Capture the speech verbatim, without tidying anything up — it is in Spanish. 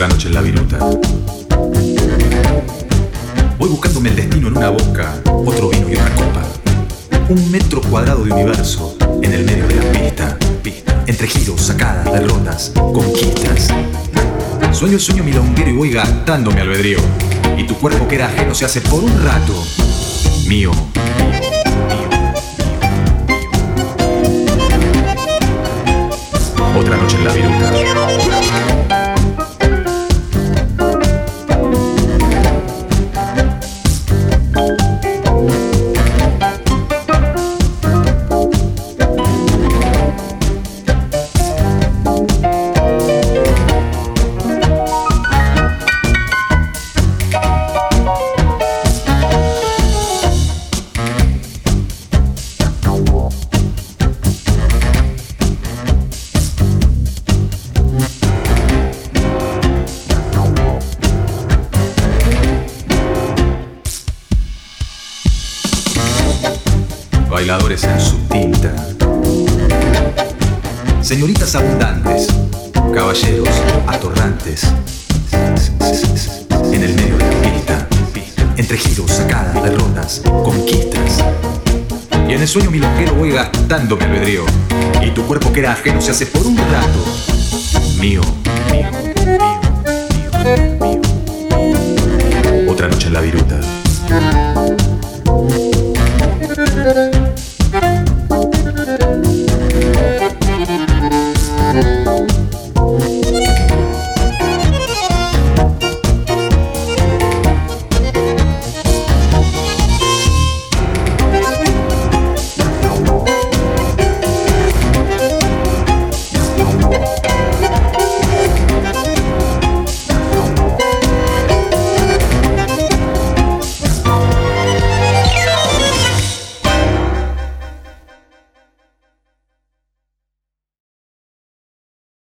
Otra noche en la viruta. Voy buscándome el destino en una boca, otro vino y otra copa. Un metro cuadrado de universo en el medio de la pista, pista. Entre giros, sacadas, derrotas, conquistas. Sueño el sueño milonguero y voy gastando mi albedrío. Y tu cuerpo que era ajeno se hace por un rato mío. Otra noche en la viruta. Bailadores en su tinta, señoritas abundantes, caballeros atorrantes, en el medio de la pista, entre giros, sacadas, derrotas, conquistas. Y en el sueño milonguero voy gastando mi albedrío, y tu cuerpo que era ajeno se hace por un rato mío.